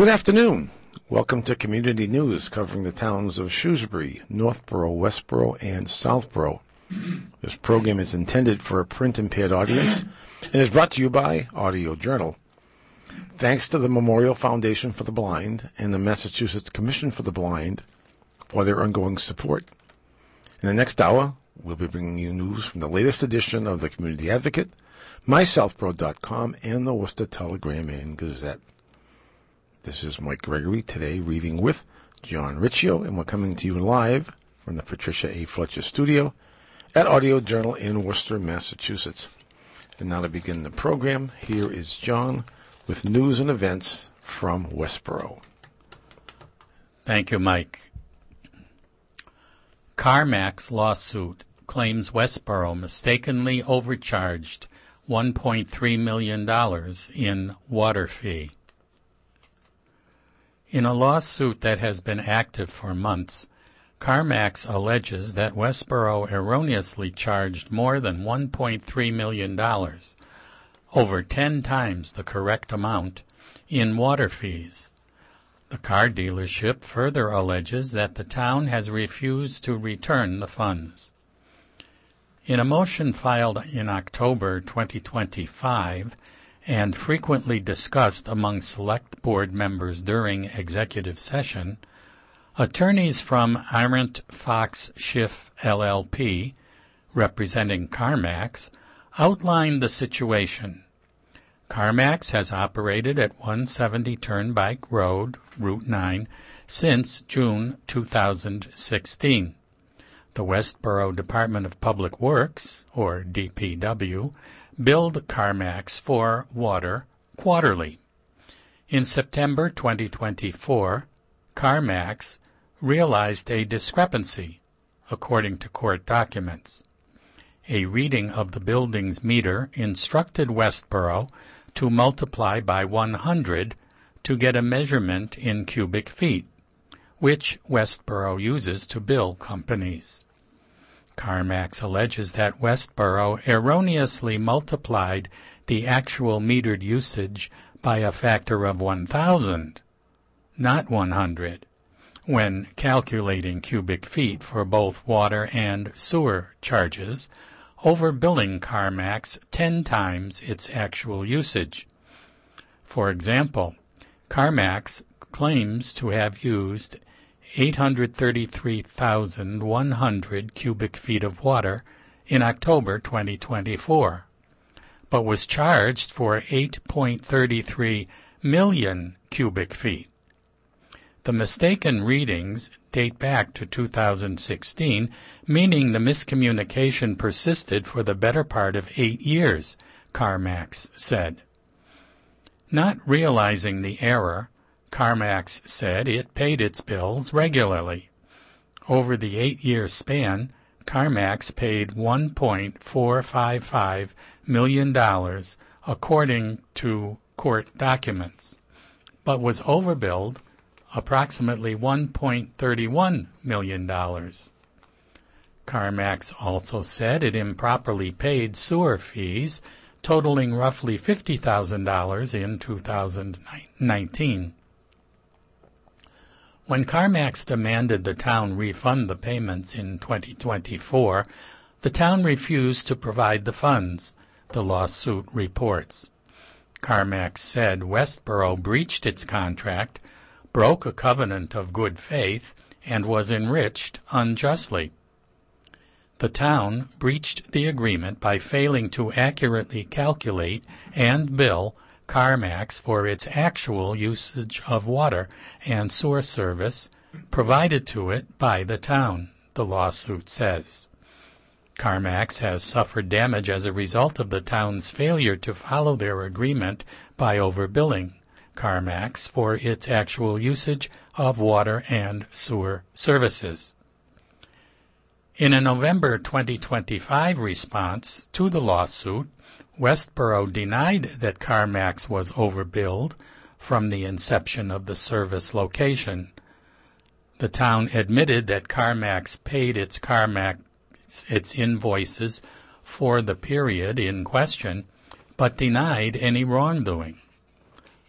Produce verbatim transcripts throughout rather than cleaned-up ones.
Good afternoon. Welcome to Community News covering the towns of Shrewsbury, Northborough, Westborough, and Southborough. This program is intended for a print-impaired audience and is brought to you by Audio Journal. Thanks to the Memorial Foundation for the Blind and the Massachusetts Commission for the Blind for their ongoing support. In the next hour, we'll be bringing you news from the latest edition of the Community Advocate, my southborough dot com, and the Worcester Telegram and Gazette. This is Mike Gregory, today reading with John Riccio, and we're coming to you live from the Patricia A. Fletcher Studio at Audio Journal in Worcester, Massachusetts. And now to begin the program, here is John with news and events from Westborough. Thank you, Mike. CarMax lawsuit claims Westborough mistakenly overcharged one point three million dollars in water fee. In a lawsuit that has been active for months, CarMax alleges that Westborough erroneously charged more than one point three million dollars, over ten times the correct amount, in water fees. The car dealership further alleges that the town has refused to return the funds. In a motion filed in October twenty twenty-five, and frequently discussed among select board members during executive session, attorneys from Arendt Fox Schiff L L P, representing CarMax, outlined the situation. CarMax has operated at one seventy Turnpike Road, Route nine, since June two thousand sixteen. The Westborough Department of Public Works, or D P W, billed CarMax for water quarterly. In September twenty twenty-four, CarMax realized a discrepancy, according to court documents. A reading of the building's meter instructed Westborough to multiply by one hundred to get a measurement in cubic feet, which Westborough uses to bill companies. CarMax alleges that Westborough erroneously multiplied the actual metered usage by a factor of one thousand, not one hundred, when calculating cubic feet for both water and sewer charges, overbilling CarMax ten times its actual usage. For example, CarMax claims to have used eight hundred thirty-three thousand one hundred cubic feet of water in October twenty twenty-four, but was charged for eight point three three million cubic feet. The mistaken readings date back to two thousand sixteen, meaning the miscommunication persisted for the better part of eight years, CarMax said. Not realizing the error, CarMax said it paid its bills regularly. Over the eight-year span, CarMax paid one point four five five million dollars, according to court documents, but was overbilled approximately one point three one million dollars. CarMax also said it improperly paid sewer fees totaling roughly fifty thousand dollars in two thousand nineteen. When CarMax demanded the town refund the payments in twenty twenty-four, the town refused to provide the funds, the lawsuit reports. CarMax said Westborough breached its contract, broke a covenant of good faith, and was enriched unjustly. The town breached the agreement by failing to accurately calculate and bill CarMax for its actual usage of water and sewer service provided to it by the town, the lawsuit says. CarMax has suffered damage as a result of the town's failure to follow their agreement by overbilling CarMax for its actual usage of water and sewer services. In a November twenty twenty-five response to the lawsuit, Westborough denied that CarMax was overbilled from the inception of the service location. The town admitted that CarMax paid its CarMax its invoices for the period in question, but denied any wrongdoing.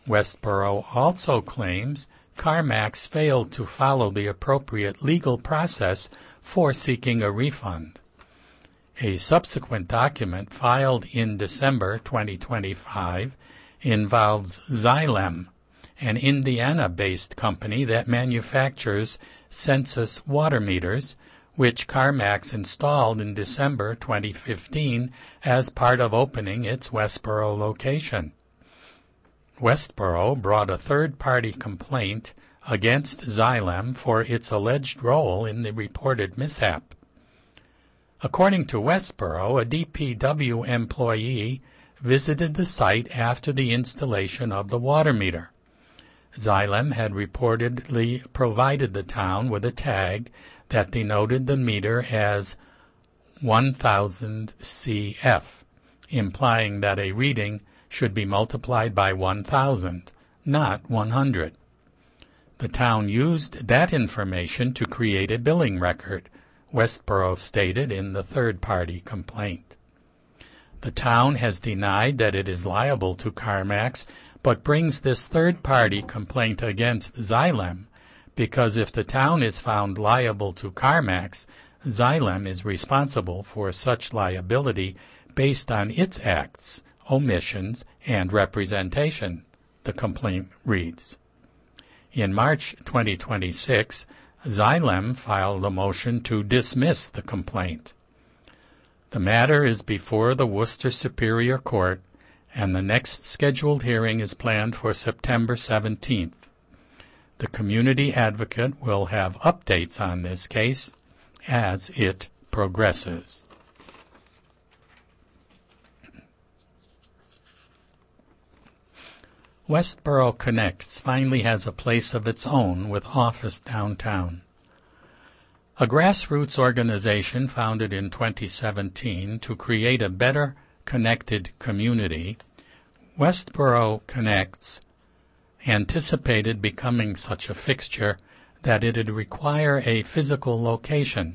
Westboro also claims CarMax failed to follow the appropriate legal process for seeking a refund. A subsequent document filed in December twenty twenty-five involves Xylem, an Indiana-based company that manufactures census water meters, which CarMax installed in December twenty fifteen as part of opening its Westboro location. Westboro brought a third-party complaint against Xylem for its alleged role in the reported mishap. According to Westboro, a D P W employee visited the site after the installation of the water meter. Xylem had reportedly provided the town with a tag that denoted the meter as one thousand C F, implying that a reading should be multiplied by one thousand, not one hundred. The town used that information to create a billing record, Westboro stated in the third-party complaint. The town has denied that it is liable to CarMax, but brings this third-party complaint against Xylem because if the town is found liable to CarMax, Xylem is responsible for such liability based on its acts, omissions, and representation, the complaint reads. In March twenty twenty-six, Xylem filed a motion to dismiss the complaint. The matter is before the Worcester Superior Court, and the next scheduled hearing is planned for September seventeenth. The community advocate will have updates on this case as it progresses. Westboro Connects finally has a place of its own with office downtown. A grassroots organization founded in twenty seventeen to create a better connected community, Westboro Connects anticipated becoming such a fixture that it'd require a physical location.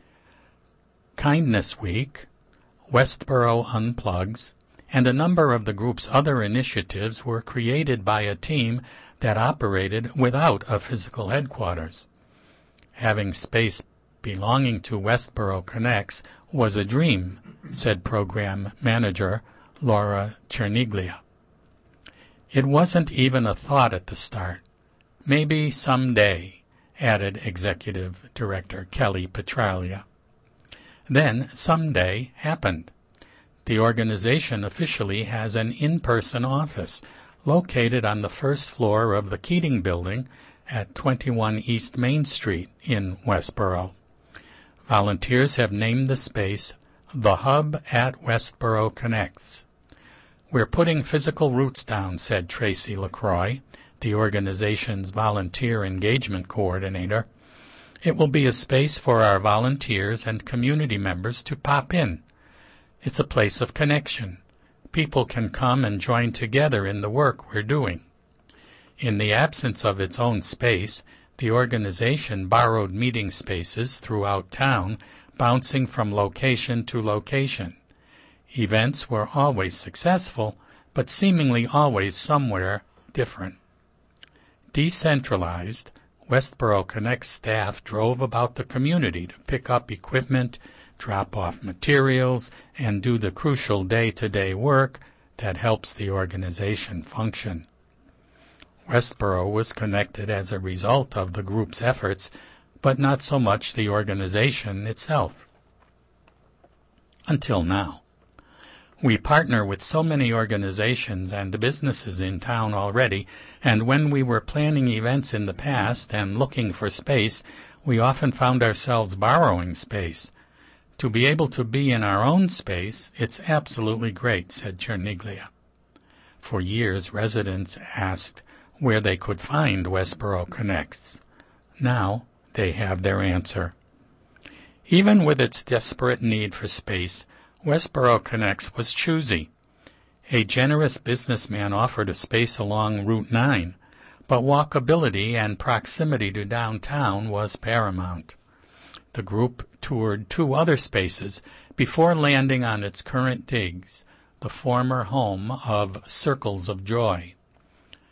Kindness Week, Westboro Unplugs, and a number of the group's other initiatives were created by a team that operated without a physical headquarters. Having space belonging to Westboro Connects was a dream, said program manager Laura Cherniglia. It wasn't even a thought at the start. Maybe someday, added executive director Kelly Petralia. Then someday happened. The organization officially has an in-person office located on the first floor of the Keating Building at twenty-one East Main Street in Westboro. Volunteers have named the space The Hub at Westboro Connects. We're putting physical roots down, said Tracy LaCroix, the organization's volunteer engagement coordinator. It will be a space for our volunteers and community members to pop in. It's a place of connection. People can come and join together in the work we're doing. In the absence of its own space, the organization borrowed meeting spaces throughout town, bouncing from location to location. Events were always successful, but seemingly always somewhere different. Decentralized, Westboro Connect staff drove about the community to pick up equipment, drop off materials, and do the crucial day-to-day work that helps the organization function. Westboro was connected as a result of the group's efforts, but not so much the organization itself. Until now. We partner with so many organizations and businesses in town already, and when we were planning events in the past and looking for space, we often found ourselves borrowing space. To be able to be in our own space, it's absolutely great, said Cherniglia. For years, residents asked where they could find Westboro Connects. Now they have their answer. Even with its desperate need for space, Westboro Connects was choosy. A generous businessman offered a space along Route nine, but walkability and proximity to downtown was paramount. The group toured two other spaces before landing on its current digs, the former home of Circles of Joy.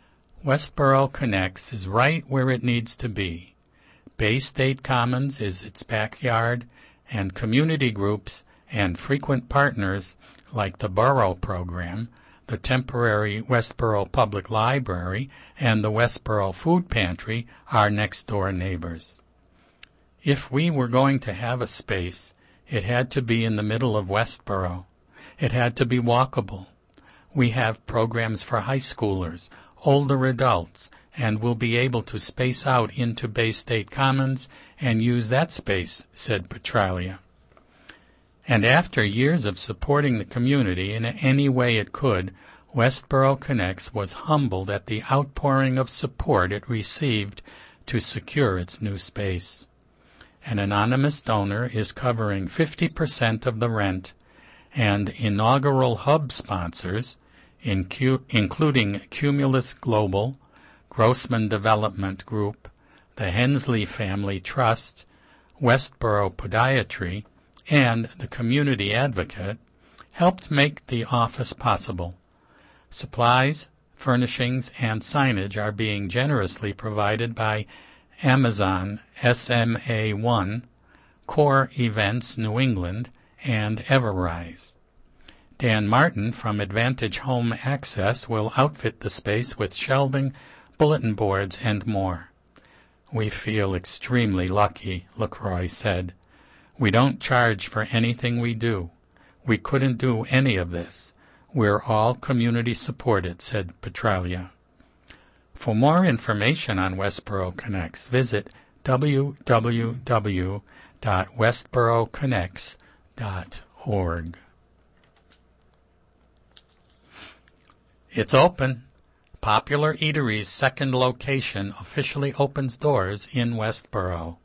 Westboro Connects is right where it needs to be. Bay State Commons is its backyard, and community groups and frequent partners like the Borough Program, the temporary Westboro Public Library, and the Westboro Food Pantry are next-door neighbors. If we were going to have a space, it had to be in the middle of Westboro. It had to be walkable. We have programs for high schoolers, older adults, and will be able to space out into Bay State Commons and use that space, said Petralia. And after years of supporting the community in any way it could, Westboro Connects was humbled at the outpouring of support it received to secure its new space. An anonymous donor is covering fifty percent of the rent, and inaugural hub sponsors, incu- including Cumulus Global, Grossman Development Group, the Hensley Family Trust, Westboro Podiatry, and the Community Advocate, helped make the office possible. Supplies, furnishings, and signage are being generously provided by Amazon S M A one, Core Events New England, and Everrise. Dan Martin from Advantage Home Access will outfit the space with shelving, bulletin boards, and more. We feel extremely lucky, LaCroix said. We don't charge for anything we do. We couldn't do any of this. We're all community supported, said Petralia. For more information on Westboro Connects, visit w w w dot westboro connects dot org. It's open. Popular Eatery's second location officially opens doors in Westboro.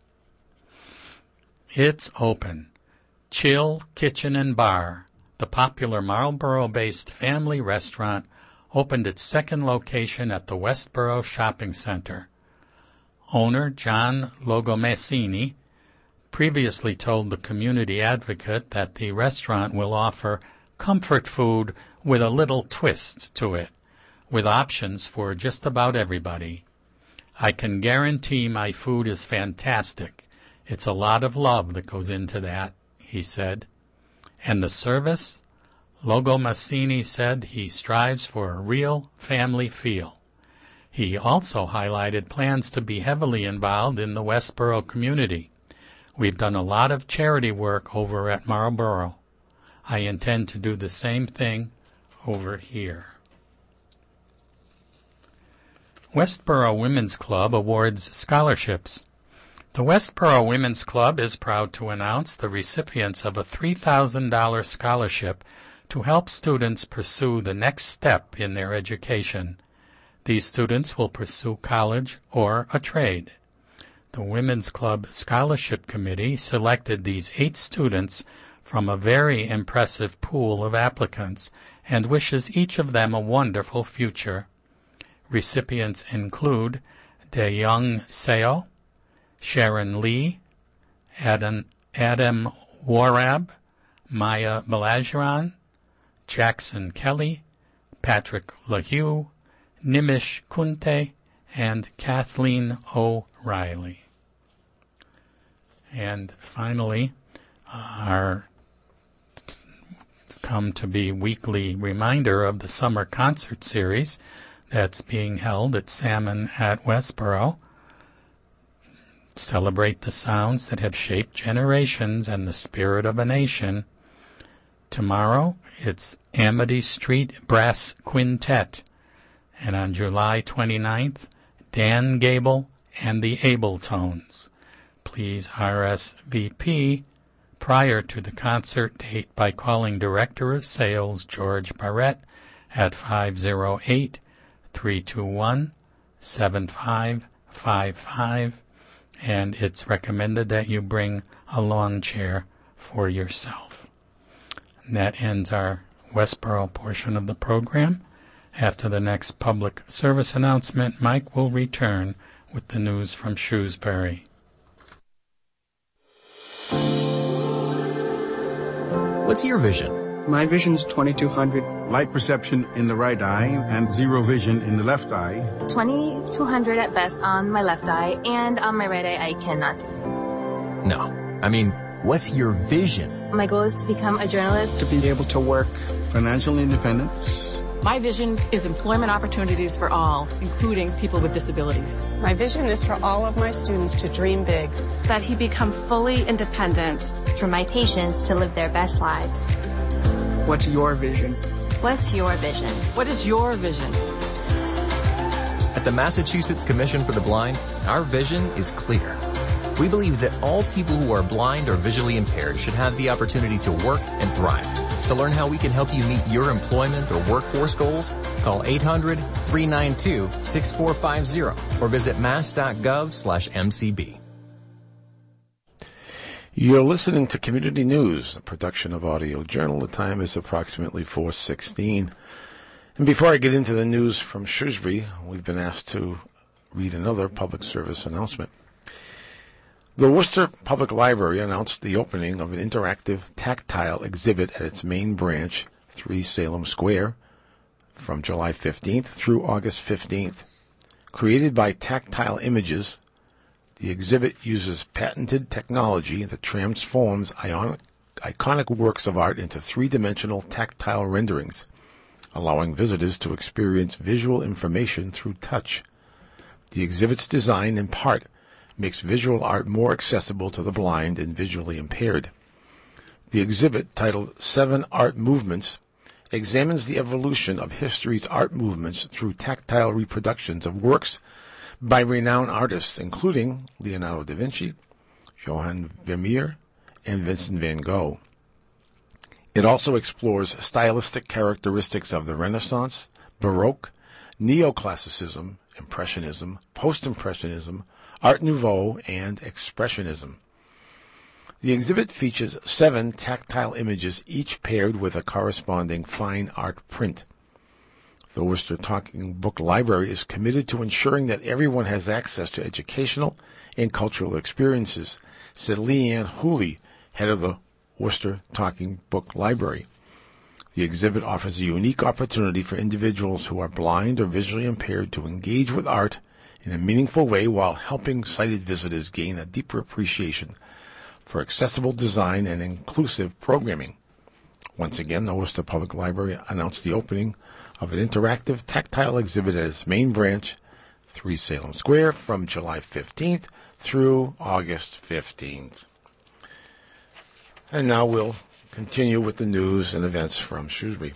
It's open. Chill Kitchen and Bar, the popular Marlboro-based family restaurant, opened its second location at the Westboro Shopping Center. Owner John Logomacini previously told the Community Advocate that the restaurant will offer comfort food with a little twist to it, with options for just about everybody. I can guarantee my food is fantastic. It's a lot of love that goes into that, he said. And the service? Logomacini said he strives for a real family feel. He also highlighted plans to be heavily involved in the Westboro community. We've done a lot of charity work over at Marlboro. I intend to do the same thing over here. Westboro Women's Club awards scholarships. The Westboro Women's Club is proud to announce the recipients of a three thousand dollars scholarship to help students pursue the next step in their education. These students will pursue college or a trade. The Women's Club Scholarship Committee selected these eight students from a very impressive pool of applicants and wishes each of them a wonderful future. Recipients include DeYoung Seo, Sharon Lee, Adam, Adam Warab, Maya Balajiran, Jackson Kelly, Patrick LaHue, Nimish Kunte, and Kathleen O'Reilly. And finally, our come to be weekly reminder of the summer concert series that's being held at Salmon at Westboro. Celebrate the sounds that have shaped generations and the spirit of a nation. Tomorrow, it's Amity Street Brass Quintet. And on July twenty-ninth, Dan Gable and the Abletones. Please R S V P prior to the concert date by calling Director of Sales George Barrett at five oh eight, three two one, seven five five five, and it's recommended that you bring a lawn chair for yourself. And that ends our Westboro portion of the program. After the next public service announcement, Mike will return with the news from Shrewsbury. What's your vision? My vision's twenty-two hundred. Light perception in the right eye and zero vision in the left eye. twenty-two hundred at best on my left eye, and on my right eye I cannot. No. I mean, what's your vision? My goal is to become a journalist. To be able to work. Financial independence. My vision is employment opportunities for all, including people with disabilities. My vision is for all of my students to dream big. That he become fully independent. For my patients to live their best lives. What's your vision? What's your vision? What is your vision? At the Massachusetts Commission for the Blind, our vision is clear. We believe that all people who are blind or visually impaired should have the opportunity to work and thrive. To learn how we can help you meet your employment or workforce goals, call eight hundred, three nine two, six four five zero or visit mass.gov slash MCB. You're listening to Community News, a production of Audio Journal. The time is approximately four sixteen. And before I get into the news from Shrewsbury, we've been asked to read another public service announcement. The Worcester Public Library announced the opening of an interactive tactile exhibit at its main branch, three Salem Square, from July fifteenth through August fifteenth. Created by Tactile Images, the exhibit uses patented technology that transforms ionic, iconic works of art into three-dimensional tactile renderings, allowing visitors to experience visual information through touch. The exhibit's design, in part, makes visual art more accessible to the blind and visually impaired. The exhibit, titled Seven Art Movements, examines the evolution of history's art movements through tactile reproductions of works by renowned artists, including Leonardo da Vinci, Johann Vermeer, and Vincent van Gogh. It also explores stylistic characteristics of the Renaissance, Baroque, Neoclassicism, Impressionism, Post-Impressionism, Art Nouveau, and Expressionism. The exhibit features seven tactile images, each paired with a corresponding fine art print. The Worcester Talking Book Library is committed to ensuring that everyone has access to educational and cultural experiences, said Leanne Hooley, head of the Worcester Talking Book Library. The exhibit offers a unique opportunity for individuals who are blind or visually impaired to engage with art in a meaningful way while helping sighted visitors gain a deeper appreciation for accessible design and inclusive programming. Once again, the Worcester Public Library announced the opening of an interactive tactile exhibit at its main branch, three Salem Square, from July fifteenth through August fifteenth. And now we'll continue with the news and events from Shrewsbury.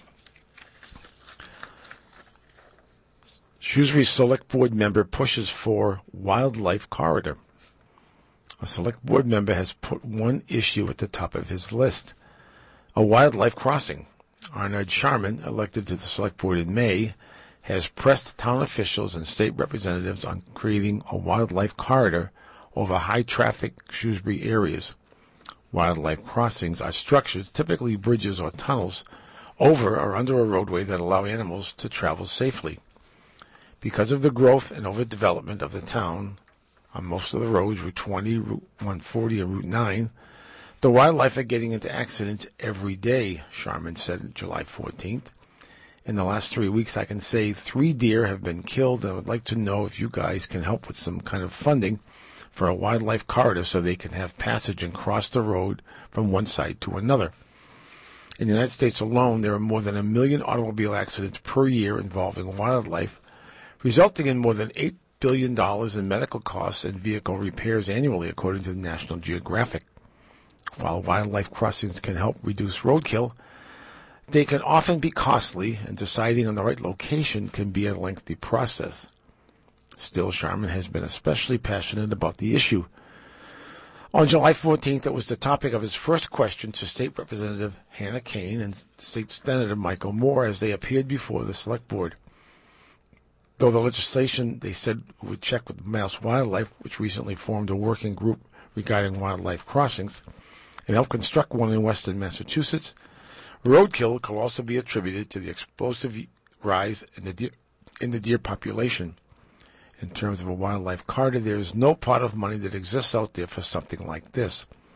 Shrewsbury Select Board member pushes for wildlife corridor. A Select Board member has put one issue at the top of his list: a wildlife crossing. Arnold Sharman, elected to the Select Board in May, has pressed town officials and state representatives on creating a wildlife corridor over high-traffic Shrewsbury areas. Wildlife crossings are structures, typically bridges or tunnels, over or under a roadway that allow animals to travel safely. Because of the growth and overdevelopment of the town on most of the roads, Route twenty, Route one forty, and Route nine, the wildlife are getting into accidents every day, Sharman said on July fourteenth. In the last three weeks, I can say three deer have been killed, and I would like to know if you guys can help with some kind of funding for a wildlife corridor so they can have passage and cross the road from one side to another. In the United States alone, there are more than a million automobile accidents per year involving wildlife, resulting in more than eight billion dollars in medical costs and vehicle repairs annually, according to the National Geographic. While wildlife crossings can help reduce roadkill, they can often be costly, and deciding on the right location can be a lengthy process. Still, Sharman has been especially passionate about the issue. On July fourteenth, it was the topic of his first question to State Representative Hannah Kane and State Senator Michael Moore as they appeared before the Select Board. Though the legislation, they said, would check with Mass Wildlife, which recently formed a working group regarding wildlife crossings, and helped construct one in western Massachusetts, roadkill could also be attributed to the explosive rise in the deer, in the deer population. In terms of a wildlife corridor, there is no pot of money that exists out there for something like this.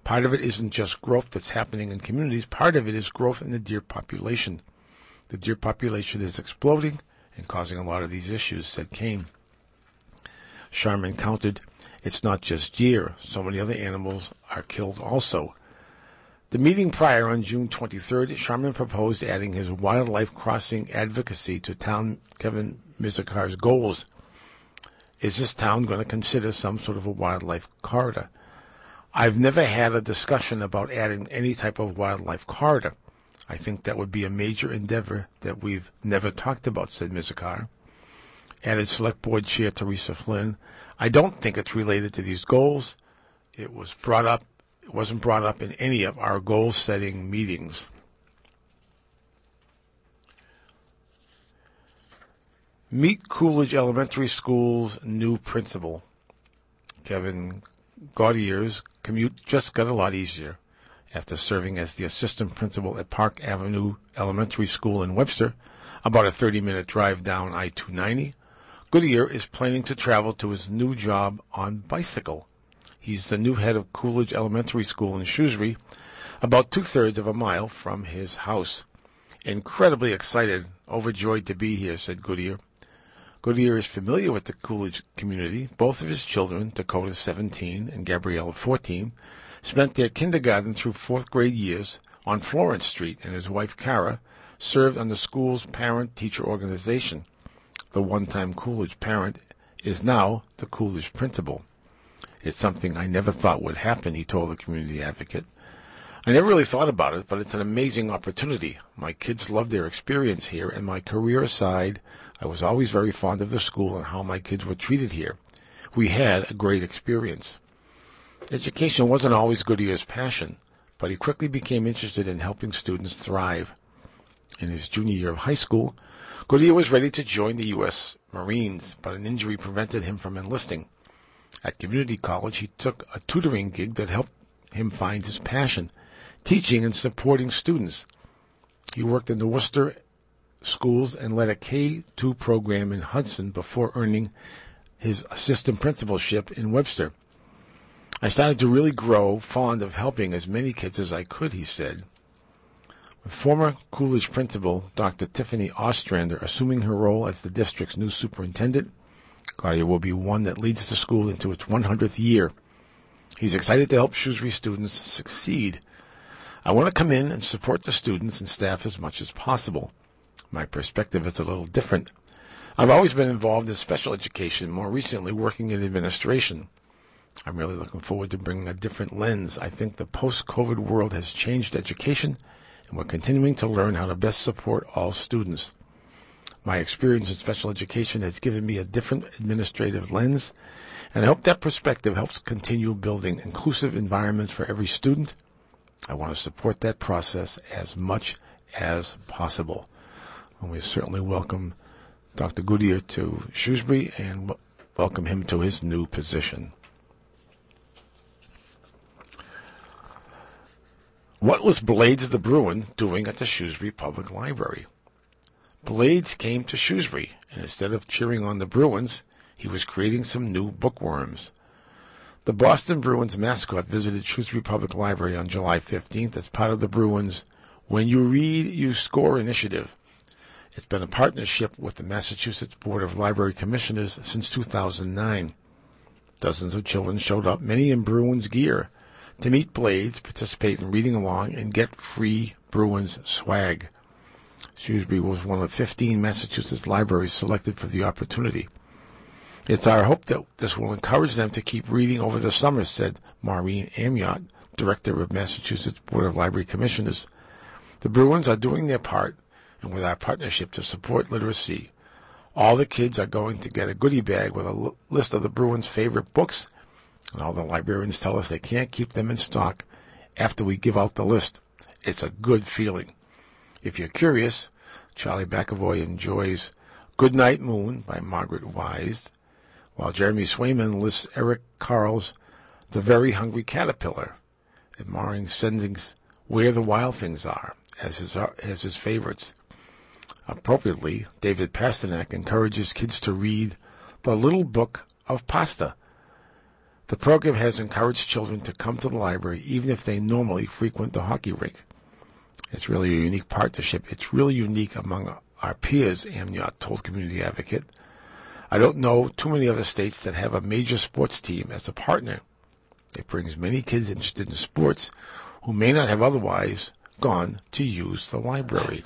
Part of it isn't just growth that's happening in communities. Part of it is growth in the deer population. The deer population is exploding and causing a lot of these issues, said Kane. Sharman countered, it's not just deer. So many other animals are killed also. The meeting prior on June twenty-third, Sharman proposed adding his wildlife crossing advocacy to town Kevin Mizakar's goals. Is this town going to consider some sort of a wildlife corridor? I've never had a discussion about adding any type of wildlife corridor. I think that would be a major endeavor that we've never talked about, said Mizakar. Added Select Board Chair Teresa Flynn, I don't think it's related to these goals. It was brought up, it wasn't brought up in any of our goal-setting meetings. Meet Coolidge Elementary School's new principal. Kevin Gaudier's commute just got a lot easier. After serving as the assistant principal at Park Avenue Elementary School in Webster, about a thirty-minute drive down I two ninety, Goodyear is planning to travel to his new job on bicycle. He's the new head of Coolidge Elementary School in Shrewsbury, about two-thirds of a mile from his house. Incredibly excited, overjoyed to be here, said Goodyear. Goodyear is familiar with the Coolidge community. Both of his children, Dakota seventeen and Gabriella fourteen, spent their kindergarten through fourth grade years on Florence Street, and his wife, Kara, served on the school's parent-teacher organization. The one-time Coolidge parent is now the Coolidge principal. It's something I never thought would happen, he told the community advocate. I never really thought about it, but it's an amazing opportunity. My kids love their experience here, and my career aside, I was always very fond of the school and how my kids were treated here. We had a great experience. Education wasn't always Goodyear's passion, but he quickly became interested in helping students thrive. In his junior year of high school, Goodyear was ready to join the U S Marines, but an injury prevented him from enlisting. At community college, he took a tutoring gig that helped him find his passion, teaching and supporting students. He worked in the Worcester schools and led a K two program in Hudson before earning his assistant principalship in Webster. I started to really grow fond of helping as many kids as I could, he said. With former Coolidge principal Doctor Tiffany Ostrander assuming her role as the district's new superintendent, Goudie will be one that leads the school into its one hundredth year. He's excited to help Shrewsbury students succeed. I want to come in and support the students and staff as much as possible. My perspective is a little different. I've always been involved in special education, more recently working in administration. I'm really looking forward to bringing a different lens. I think the post-COVID world has changed education, and we're continuing to learn how to best support all students. My experience in special education has given me a different administrative lens, and I hope that perspective helps continue building inclusive environments for every student. I want to support that process as much as possible. And we certainly welcome Doctor Goodyear to Shrewsbury and w- welcome him to his new position. What was Blades the Bruin doing at the Shrewsbury Public Library? Blades came to Shrewsbury, and instead of cheering on the Bruins, he was creating some new bookworms. The Boston Bruins mascot visited Shrewsbury Public Library on July fifteenth as part of the Bruins' When You Read, You Score initiative. It's been a partnership with the Massachusetts Board of Library Commissioners since two thousand nine. Dozens of children showed up, many in Bruins gear, to meet Blades, participate in reading along, and get free Bruins swag. Shrewsbury was one of fifteen Massachusetts libraries selected for the opportunity. It's our hope that this will encourage them to keep reading over the summer, said Maureen Amiot, Director of Massachusetts Board of Library Commissioners. The Bruins are doing their part, and with our partnership to support literacy, all the kids are going to get a goodie bag with a l- list of the Bruins' favorite books, and all the librarians tell us they can't keep them in stock after we give out the list. It's a good feeling. If you're curious, Charlie McAvoy enjoys Good Night Moon by Margaret Wise, while Jeremy Swayman lists Eric Carle's The Very Hungry Caterpillar, admiring Sending's Where the Wild Things Are as his, as his favorites. Appropriately, David Pasternak encourages kids to read The Little Book of Pasta. The program has encouraged children to come to the library even if they normally frequent the hockey rink. It's really a unique partnership. It's really unique among our peers, Amniot told Community Advocate. I don't know too many other states that have a major sports team as a partner. It brings many kids interested in sports who may not have otherwise gone to use the library.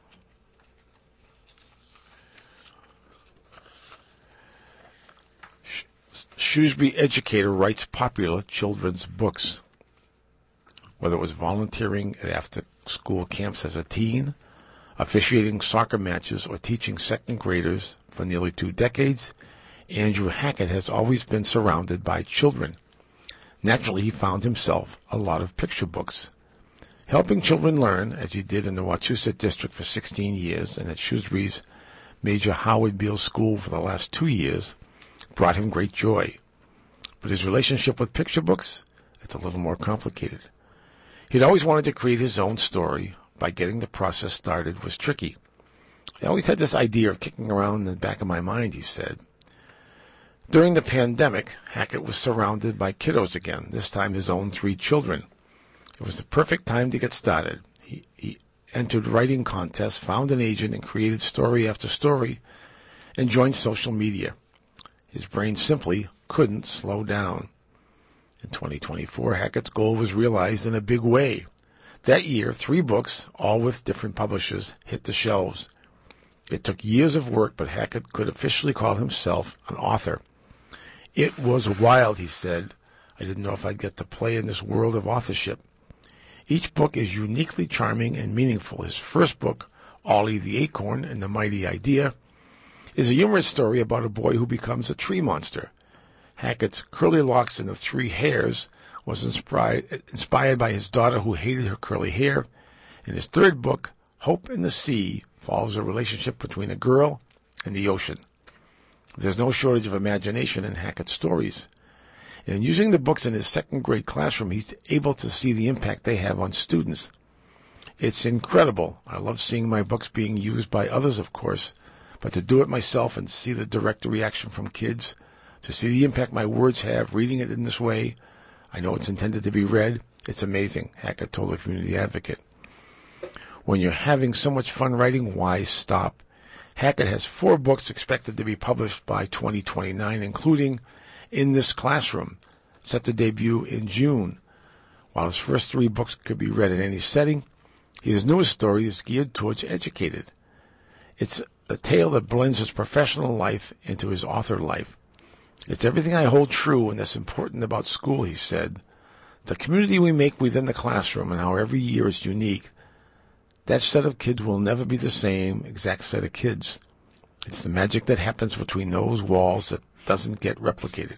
Shrewsbury educator writes popular children's books. Whether it was volunteering at after-school camps as a teen, officiating soccer matches, or teaching second graders for nearly two decades, Andrew Hackett has always been surrounded by children. Naturally, he found himself a lot of picture books. Helping children learn, as he did in the Wachusett district for sixteen years and at Shrewsbury's Major Howard Beale School for the last two years, brought him great joy. But his relationship with picture books, it's a little more complicated. He'd always wanted to create his own story, but getting the process started was tricky. I always had this idea of kicking around in the back of my mind, he said. During the pandemic, Hackett was surrounded by kiddos again, this time his own three children. It was the perfect time to get started. He, he entered writing contests, found an agent, and created story after story, and joined social media. His brain simply couldn't slow down. In twenty twenty-four, Hackett's goal was realized in a big way. That year, three books, all with different publishers, hit the shelves. It took years of work, but Hackett could officially call himself an author. It was wild, he said. I didn't know if I'd get to play in this world of authorship. Each book is uniquely charming and meaningful. His first book, Ollie the Acorn and the Mighty Idea, is a humorous story about a boy who becomes a tree monster. Hackett's Curly Locks and the Three Hairs was inspired, inspired by his daughter who hated her curly hair. And his third book, Hope in the Sea, follows a relationship between a girl and the ocean. There's no shortage of imagination in Hackett's stories. And using the books in his second grade classroom, he's able to see the impact they have on students. It's incredible. I love seeing my books being used by others, of course, but to do it myself and see the direct reaction from kids, to see the impact my words have, reading it in this way, I know it's intended to be read, it's amazing, Hackett told the Community Advocate. When you're having so much fun writing, why stop? Hackett has four books expected to be published by twenty twenty-nine, including In This Classroom, set to debut in June. While his first three books could be read in any setting, his newest story is geared towards educated. It's a tale that blends his professional life into his author life. It's everything I hold true and that's important about school, he said. The community we make within the classroom and how every year is unique. That set of kids will never be the same exact set of kids. It's the magic that happens between those walls that doesn't get replicated.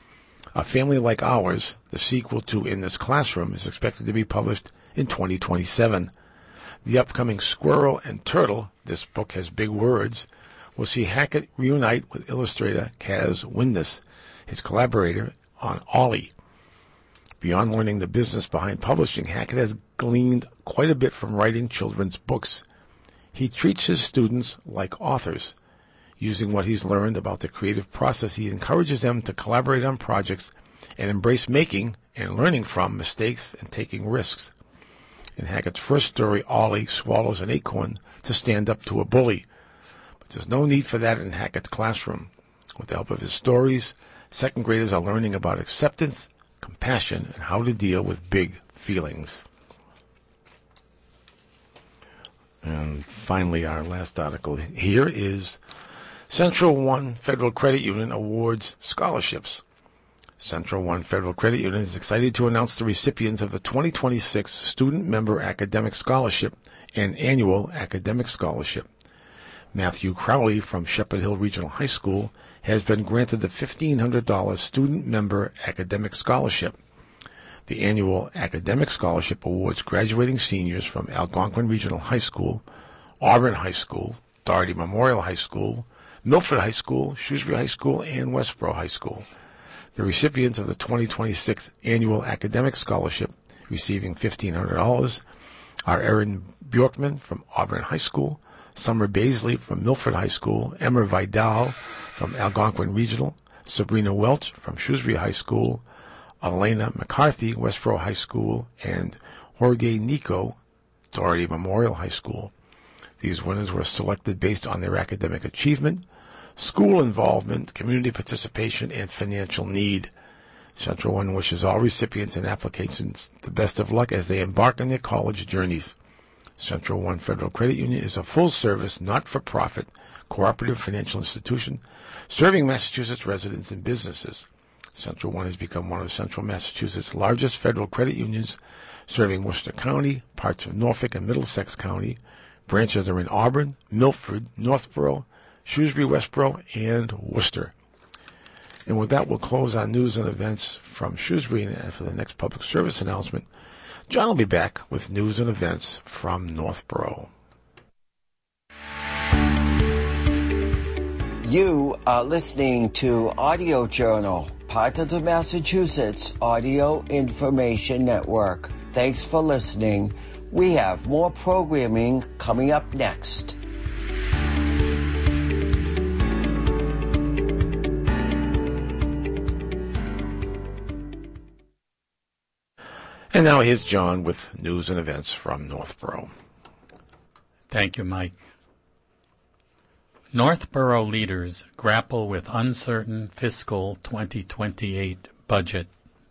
A family like ours, the sequel to In This Classroom, is expected to be published in twenty twenty-seven. The upcoming Squirrel and Turtle, this book has big words, will see Hackett reunite with illustrator Kaz Windus, his collaborator on Ollie. Beyond learning the business behind publishing, Hackett has gleaned quite a bit from writing children's books. He treats his students like authors. Using what he's learned about the creative process, he encourages them to collaborate on projects and embrace making and learning from mistakes and taking risks. In Hackett's first story, Ollie swallows an acorn to stand up to a bully. But there's no need for that in Hackett's classroom. With the help of his stories, second graders are learning about acceptance, compassion, and how to deal with big feelings. And finally, our last article here is Central One Federal Credit Union awards scholarships. Central One Federal Credit Union is excited to announce the recipients of the twenty twenty-six Student Member Academic Scholarship and Annual Academic Scholarship. Matthew Crowley from Shepherd Hill Regional High School has been granted the fifteen hundred dollars Student Member Academic Scholarship. The Annual Academic Scholarship awards graduating seniors from Algonquin Regional High School, Auburn High School, Doherty Memorial High School, Milford High School, Shrewsbury High School, and Westboro High School. The recipients of the twenty twenty-six Annual Academic Scholarship receiving fifteen hundred dollars are Erin Bjorkman from Auburn High School, Summer Baisley from Milford High School, Emma Vidal from Algonquin Regional, Sabrina Welch from Shrewsbury High School, Elena McCarthy, Westboro High School, and Jorge Nico, Doherty Memorial High School. These winners were selected based on their academic achievement, school involvement, community participation, and financial need. Central One wishes all recipients and applications the best of luck as they embark on their college journeys. Central One Federal Credit Union is a full-service, not-for-profit, cooperative financial institution serving Massachusetts residents and businesses. Central One has become one of Central Massachusetts' largest federal credit unions, serving Worcester County, parts of Norfolk and Middlesex County. Branches are in Auburn, Milford, Northborough, Shrewsbury, Westboro, and Worcester. And with that, we'll close our news and events from Shrewsbury. And after the next public service announcement, John will be back with news and events from Northborough. You are listening to Audio Journal, part of the Massachusetts Audio Information Network. Thanks for listening. We have more programming coming up next. And now here's John with news and events from Northborough. Thank you, Mike. Northborough leaders grapple with uncertain fiscal twenty twenty-eight budget.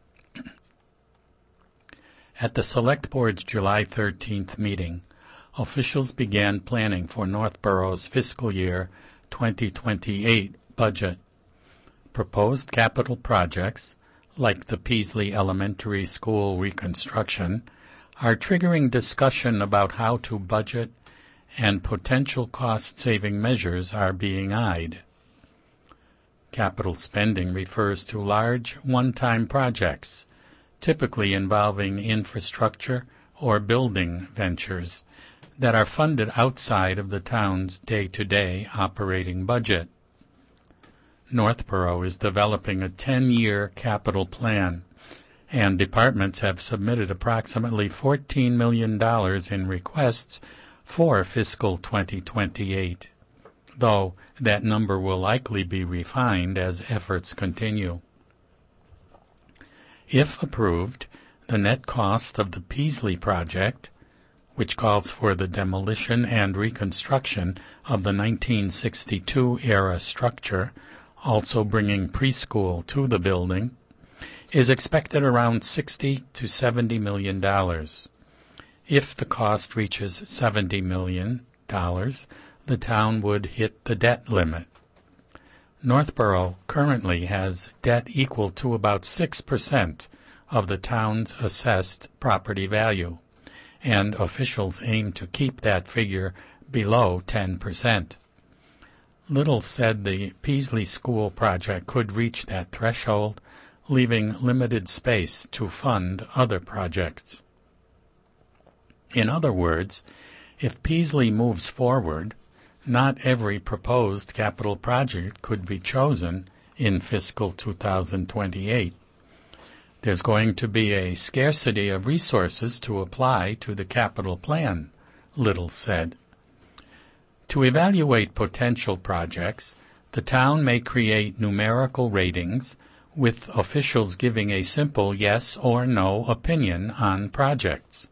At the Select Board's July thirteenth meeting, officials began planning for Northborough's fiscal year twenty twenty-eight budget. Proposed capital projects, like the Peasley Elementary School reconstruction, are triggering discussion about how to budget, and potential cost-saving measures are being eyed. Capital spending refers to large, one-time projects, typically involving infrastructure or building ventures that are funded outside of the town's day-to-day operating budget. Northborough is developing a ten-year capital plan, and departments have submitted approximately fourteen million dollars in requests for fiscal twenty twenty-eight, though that number will likely be refined as efforts continue. If approved, the net cost of the Peasley project, which calls for the demolition and reconstruction of the nineteen sixty-two-era structure, also bringing preschool to the building, is expected around sixty to seventy million dollars. If the cost reaches seventy million dollars, the town would hit the debt limit. Northborough currently has debt equal to about six percent of the town's assessed property value, and officials aim to keep that figure below ten percent. Little said the Peasley School project could reach that threshold, leaving limited space to fund other projects. In other words, if Peasley moves forward, not every proposed capital project could be chosen in fiscal two thousand twenty-eight. There's going to be a scarcity of resources to apply to the capital plan, Little said. To evaluate potential projects, the town may create numerical ratings, with officials giving a simple yes or no opinion on projects.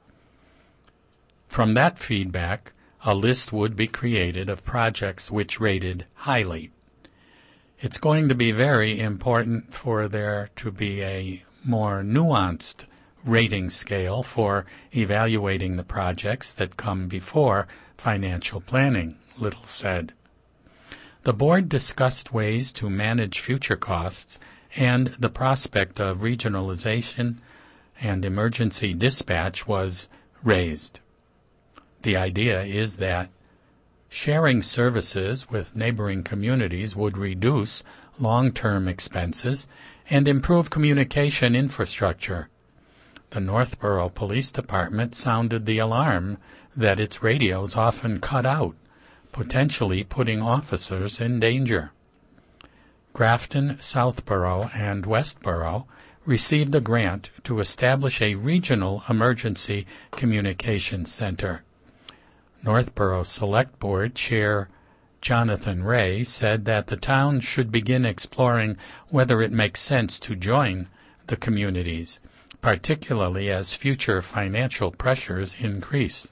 From that feedback, a list would be created of projects which rated highly. It's going to be very important for there to be a more nuanced rating scale for evaluating the projects that come before financial planning, Little said. The board discussed ways to manage future costs and the prospect of regionalization and emergency dispatch was raised. The idea is that sharing services with neighboring communities would reduce long-term expenses and improve communication infrastructure. The Northborough Police Department sounded the alarm that its radios often cut out, potentially putting officers in danger. Grafton, Southborough, and Westborough received a grant to establish a regional emergency communications center. Northborough Select Board Chair Jonathan Ray said that the town should begin exploring whether it makes sense to join the communities, particularly as future financial pressures increase.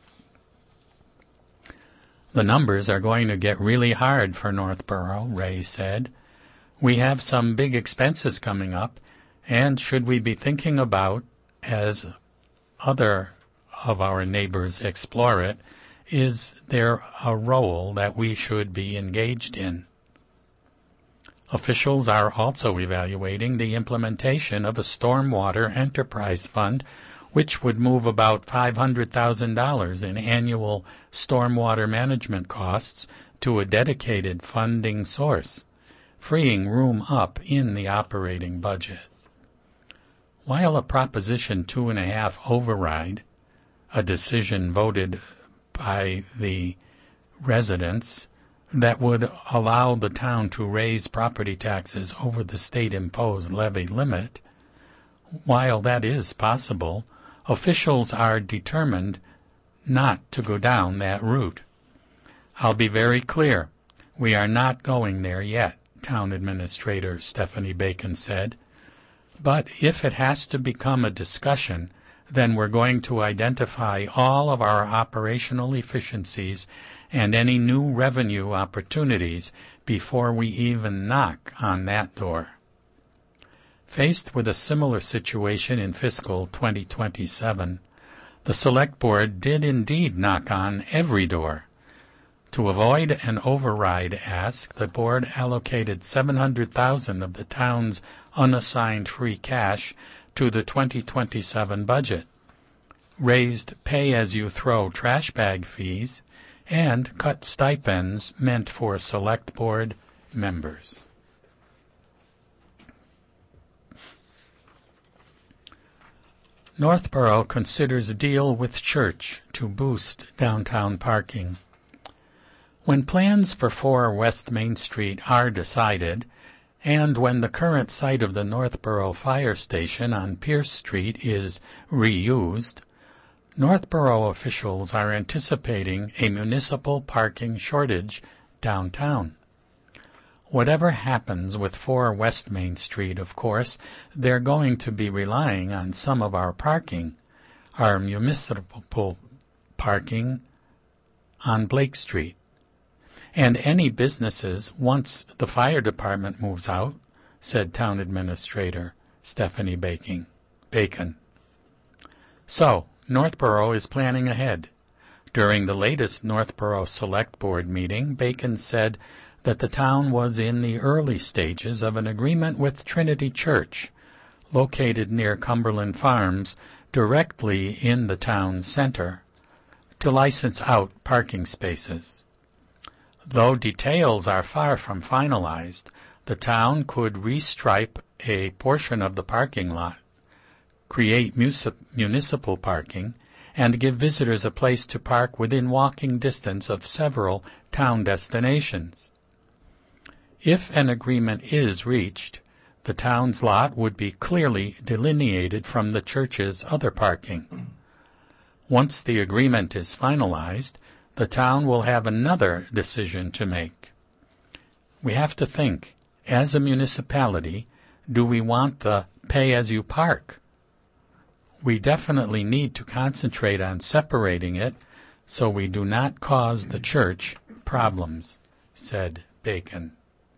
The numbers are going to get really hard for Northborough, Ray said. We have some big expenses coming up, and should we be thinking about, as other of our neighbors explore it, is there a role that we should be engaged in? Officials are also evaluating the implementation of a stormwater enterprise fund, which would move about five hundred thousand dollars in annual stormwater management costs to a dedicated funding source, freeing room up in the operating budget. While a Proposition two and a half override, a decision voted by the residents that would allow the town to raise property taxes over the state-imposed levy limit, while that is possible, officials are determined not to go down that route. I'll be very clear, we are not going there yet, Town Administrator Stephanie Bacon said. But if it has to become a discussion, then we're going to identify all of our operational efficiencies and any new revenue opportunities before we even knock on that door. Faced with a similar situation in fiscal twenty twenty-seven, the Select Board did indeed knock on every door. To avoid an override ask, the Board allocated seven hundred thousand dollars of the town's unassigned free cash to the twenty twenty-seven budget, raised pay-as-you-throw trash bag fees, and cut stipends meant for Select Board members. Northborough considers deal with church to boost downtown parking. When plans for four West Main Street are decided, and when the current site of the Northborough Fire Station on Pierce Street is reused, Northborough officials are anticipating a municipal parking shortage downtown. Whatever happens with four West Main Street, of course, they're going to be relying on some of our parking, our municipal parking on Blake Street. And any businesses once the fire department moves out, said Town Administrator Stephanie Bacon. Bacon. So, Northborough is planning ahead. During the latest Northborough Select Board meeting, Bacon said that the town was in the early stages of an agreement with Trinity Church, located near Cumberland Farms, directly in the town center, to license out parking spaces. Though details are far from finalized, the town could restripe a portion of the parking lot, create municipal parking, and give visitors a place to park within walking distance of several town destinations. If an agreement is reached, the town's lot would be clearly delineated from the church's other parking. Once the agreement is finalized, the town will have another decision to make. We have to think, as a municipality, do we want the pay-as-you-park? We definitely need to concentrate on separating it so we do not cause the church problems, said Bacon.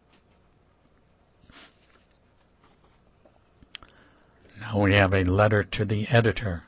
Now we have a letter to the editor.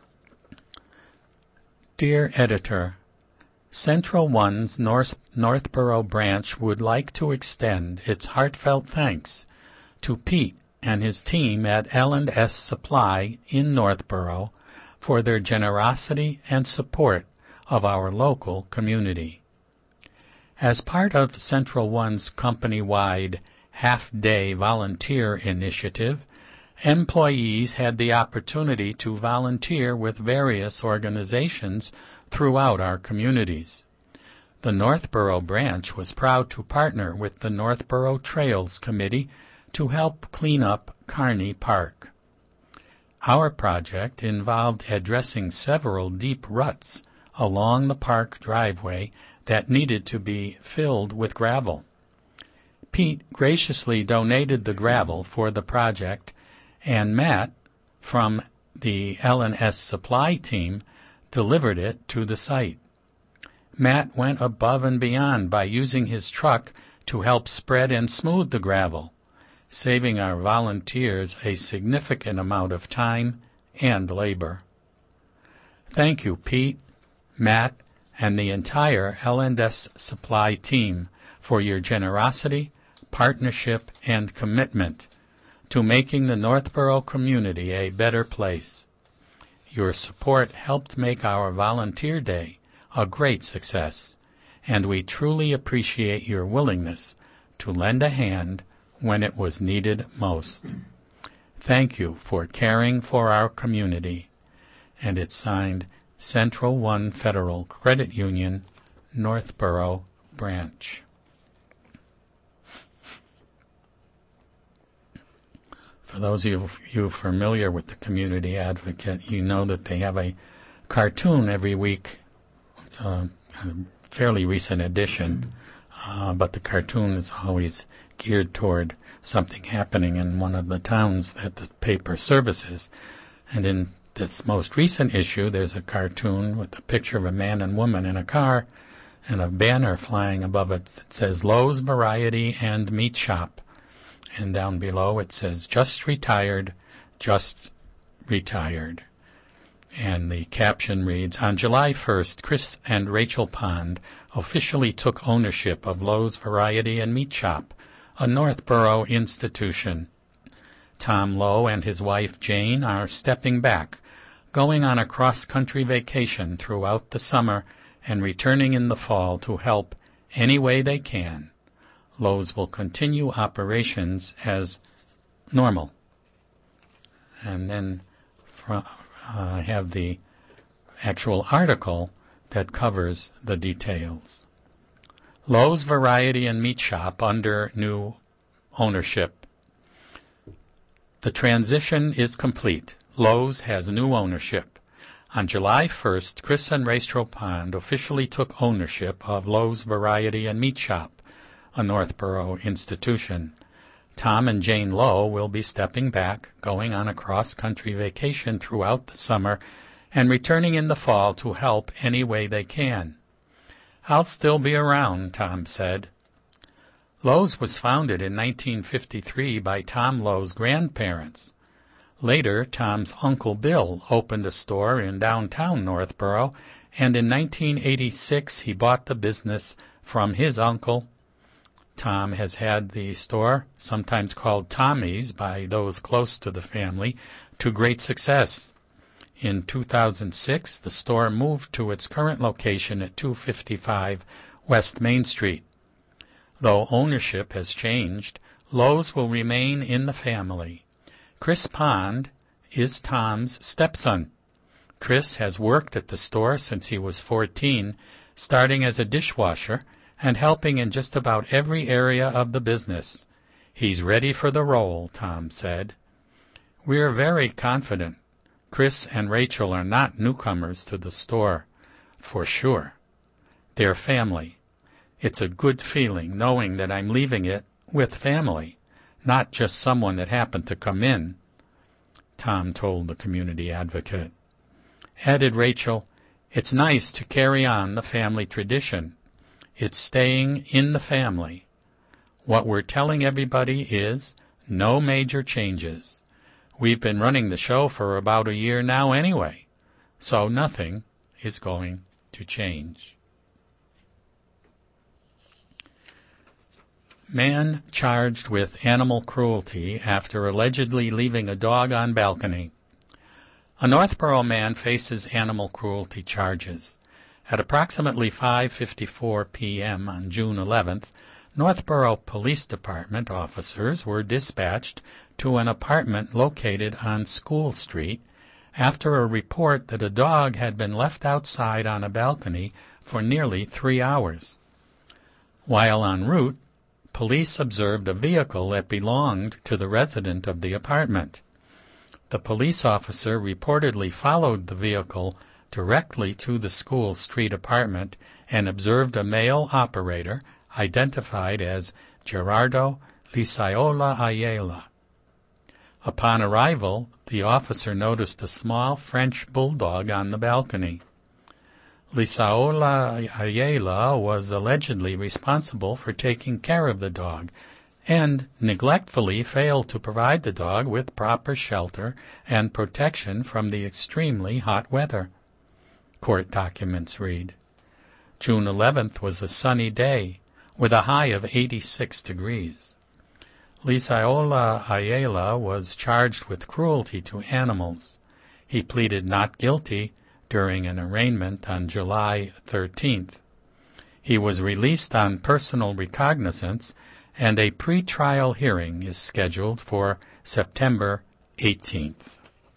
Dear Editor, Central One's North, Northborough branch would like to extend its heartfelt thanks to Pete and his team at L and S Supply in Northborough for their generosity and support of our local community. As part of Central One's company-wide half-day volunteer initiative, employees had the opportunity to volunteer with various organizations throughout our communities. The Northborough branch was proud to partner with the Northborough Trails Committee to help clean up Kearney Park. Our project involved addressing several deep ruts along the park driveway that needed to be filled with gravel. Pete graciously donated the gravel for the project, and Matt, from the L and S supply team delivered it to the site. Matt went above and beyond by using his truck to help spread and smooth the gravel, saving our volunteers a significant amount of time and labor. Thank you, Pete, Matt, and the entire L and S supply team for your generosity, partnership, and commitment to making the Northborough community a better place. Your support helped make our Volunteer Day a great success, and we truly appreciate your willingness to lend a hand when it was needed most. Thank you for caring for our community. And it's signed Central One Federal Credit Union, Northborough Branch. For those of you familiar with the Community Advocate, you know that they have a cartoon every week. It's a, a fairly recent edition, uh, but the cartoon is always geared toward something happening in one of the towns that the paper services. And in this most recent issue, there's a cartoon with a picture of a man and woman in a car and a banner flying above it that says Lowe's Variety and Meat Shop. And down below it says, just retired, just retired. And the caption reads, on July first, Chris and Rachel Pond officially took ownership of Lowe's Variety and Meat Shop, a Northborough institution. Tom Lowe and his wife Jane are stepping back, going on a cross-country vacation throughout the summer and returning in the fall to help any way they can. Lowe's will continue operations as normal. And then uh, I have the actual article that covers the details. Lowe's Variety and Meat Shop under new ownership. The transition is complete. Lowe's has new ownership. On July first, Chris and Rachel Pond officially took ownership of Lowe's Variety and Meat Shop, a Northborough institution. Tom and Jane Lowe will be stepping back, going on a cross-country vacation throughout the summer, and returning in the fall to help any way they can. I'll still be around, Tom said. Lowe's was founded in nineteen fifty-three by Tom Lowe's grandparents. Later, Tom's Uncle Bill opened a store in downtown Northborough, and in nineteen eighty-six he bought the business from his uncle. Tom has had the store, sometimes called Tommy's by those close to the family, to great success. In two thousand six, the store moved to its current location at two fifty-five West Main Street. Though ownership has changed, Lowe's will remain in the family. Chris Pond is Tom's stepson. Chris has worked at the store since he was fourteen, starting as a dishwasher and helping in just about every area of the business. He's ready for the role, Tom said. We're very confident. Chris and Rachel are not newcomers to the store, for sure. They're family. It's a good feeling knowing that I'm leaving it with family, not just someone that happened to come in, Tom told the Community Advocate. Added Rachel, it's nice to carry on the family tradition. It's staying in the family. What we're telling everybody is no major changes. We've been running the show for about a year now anyway, so nothing is going to change. Man charged with animal cruelty after allegedly leaving a dog on balcony. A Northborough man faces animal cruelty charges. At approximately five fifty-four p.m. on June eleventh, Northborough Police Department officers were dispatched to an apartment located on School Street after a report that a dog had been left outside on a balcony for nearly three hours. While en route, police observed a vehicle that belonged to the resident of the apartment. The police officer reportedly followed the vehicle directly to the School Street apartment and observed a male operator identified as Gerardo Lisaiola Ayala. Upon arrival, the officer noticed a small French bulldog on the balcony. Lisaola Ayala was allegedly responsible for taking care of the dog and neglectfully failed to provide the dog with proper shelter and protection from the extremely hot weather. Court documents read. June eleventh was a sunny day with a high of eighty-six degrees. Lisaola Ayala was charged with cruelty to animals. He pleaded not guilty during an arraignment on July thirteenth. He was released on personal recognizance, and a pre-trial hearing is scheduled for September eighteenth.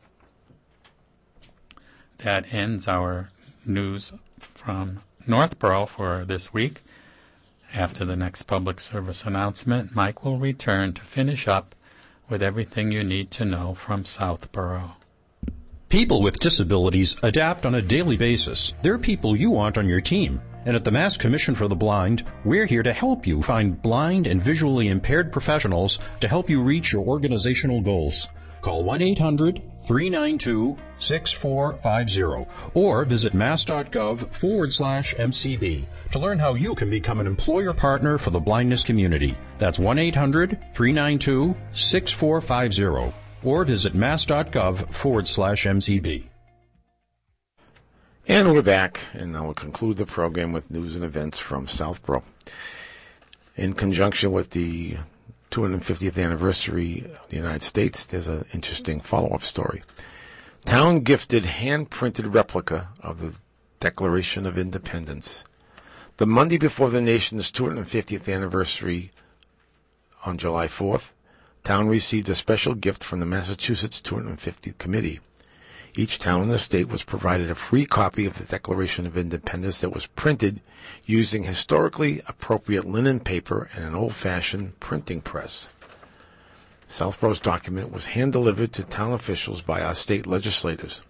That ends our news from Northborough for this week. After the next public service announcement, Mike will return to finish up with everything you need to know from Southborough. People with disabilities adapt on a daily basis. They're people you want on your team. And at the Mass Commission for the Blind, we're here to help you find blind and visually impaired professionals to help you reach your organizational goals. Call one eight hundred three nine two six four five zero or visit mass.gov forward slash MCB to learn how you can become an employer partner for the blindness community. That's one eight hundred three nine two six four five zero or visit mass.gov forward slash MCB. And we're back, and now we'll conclude the program with news and events from Southborough. In conjunction with the two hundred fiftieth anniversary of the United States, there's an interesting follow-up story. Town gifted hand-printed replica of the Declaration of Independence. The Monday before the nation's two hundred fiftieth anniversary on July fourth, Town received a special gift from the Massachusetts two hundred fiftieth Committee. Each town in the state was provided a free copy of the Declaration of Independence that was printed using historically appropriate linen paper and an old-fashioned printing press. Southborough's document was hand-delivered to town officials by our state legislators.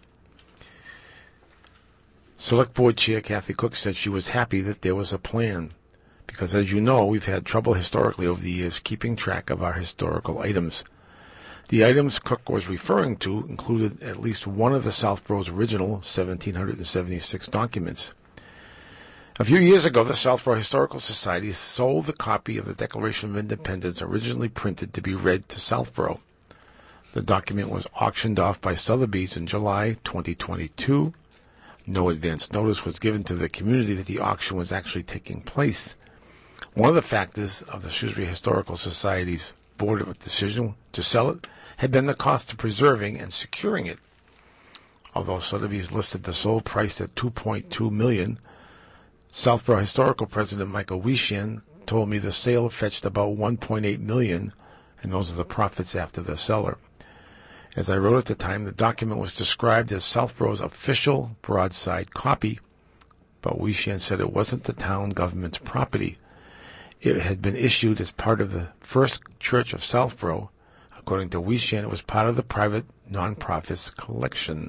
Select Board Chair Kathy Cook said she was happy that there was a plan, because as you know, we've had trouble historically over the years keeping track of our historical items. The items Cook was referring to included at least one of the Southborough's original seventeen seventy-six documents. A few years ago, the Southborough Historical Society sold the copy of the Declaration of Independence originally printed to be read to Southborough. The document was auctioned off by Sotheby's in July twenty twenty-two. No advance notice was given to the community that the auction was actually taking place. One of the factors of the Shrewsbury Historical Society's board of decision to sell it had been the cost of preserving and securing it. Although Sotheby's listed the sold price at two point two million dollars, Southborough Historical President Michael Wieshan told me the sale fetched about one point eight million dollars, and those are the profits after the seller. As I wrote at the time, the document was described as Southborough's official broadside copy, but Wieshan said it wasn't the town government's property. It had been issued as part of the First Church of Southborough. According to Wieshan, it was part of the private non-profit's collection.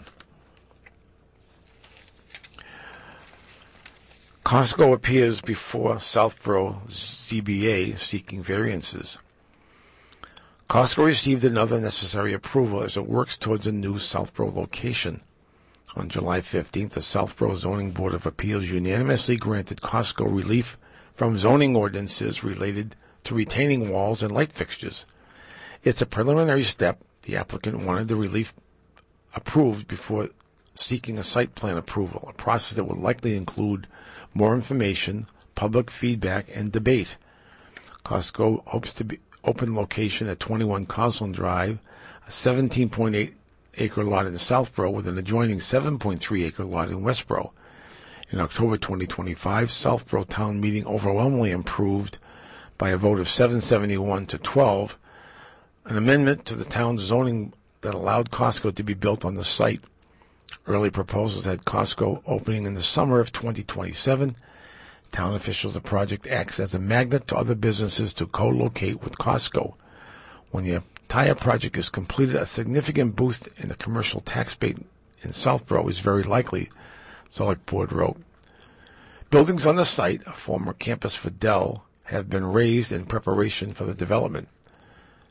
Costco appears before Southborough Z B A seeking variances. Costco received another necessary approval as it works towards a new Southborough location. On July fifteenth, the Southborough Zoning Board of Appeals unanimously granted Costco relief from zoning ordinances related to retaining walls and light fixtures. It's a preliminary step. The applicant wanted the relief approved before seeking a site plan approval, a process that would likely include more information, public feedback, and debate. Costco hopes to be open location at twenty-one Cosland Drive, a seventeen point eight acre lot in Southborough with an adjoining seven point three acre lot in Westborough. In October twenty twenty-five, Southborough Town Meeting overwhelmingly approved by a vote of seven seventy-one to twelve an amendment to the town's zoning that allowed Costco to be built on the site. Early proposals had Costco opening in the summer of twenty twenty-seven. Town officials, the project acts as a magnet to other businesses to co-locate with Costco. When the entire project is completed, a significant boost in the commercial tax base in Southborough is very likely, Select Board wrote. Buildings on the site, a former campus for Dell, have been raised in preparation for the development.